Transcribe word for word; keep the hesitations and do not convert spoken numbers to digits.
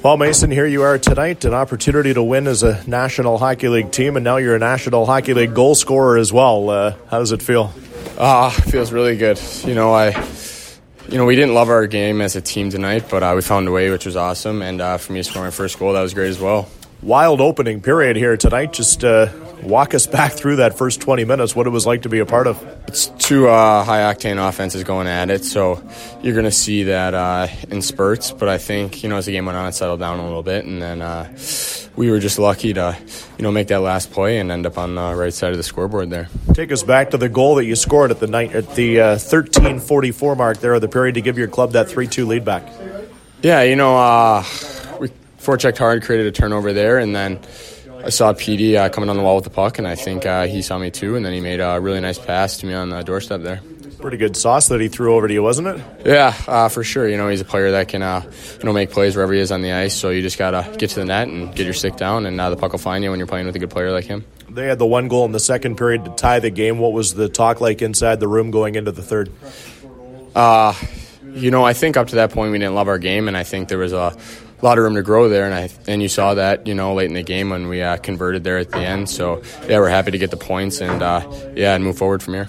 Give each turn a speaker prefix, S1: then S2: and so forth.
S1: Paul Mason, here you are tonight, an opportunity to win as a National Hockey League team, and now you're a National Hockey League goal scorer as well. Uh, how does it feel?
S2: Ah, uh, feels really good. You know, I, you know, we didn't love our game as a team tonight, but uh, we found a way, which was awesome. And uh, for me to score my first goal, that was great as well.
S1: Wild opening period here tonight. Just uh, walk us back through that first twenty minutes, what it was like to be a part of.
S2: It's two uh, high-octane offenses going at it, so you're going to see that uh, in spurts. But I think, you know, as the game went on, it settled down a little bit, and then uh, we were just lucky to, you know, make that last play and end up on the right side of the scoreboard there.
S1: Take us back to the goal that you scored at the night at the uh, thirteen forty-four mark there of the period to give your club that three two lead back.
S2: Yeah, you know, uh, we forechecked hard, created a turnover there, and then I saw P D uh, coming on the wall with the puck, and I think uh, he saw me too, and then he made a really nice pass to me on the doorstep there.
S1: Pretty good sauce that he threw over to you, wasn't it?
S2: Yeah, uh, for sure. You know, he's a player that can, uh, you know, make plays wherever he is on the ice, so you just got to get to the net and get your stick down, and uh, the puck will find you when you're playing with a good player like him.
S1: They had the one goal in the second period to tie the game. What was the talk like inside the room going into the third?
S2: Uh, you know, I think up to that point we didn't love our game, and I think there was a A lot of room to grow there, and I and you saw that, you know, late in the game when we uh, converted there at the end. So, yeah, we're happy to get the points and, uh, yeah, and move forward from here.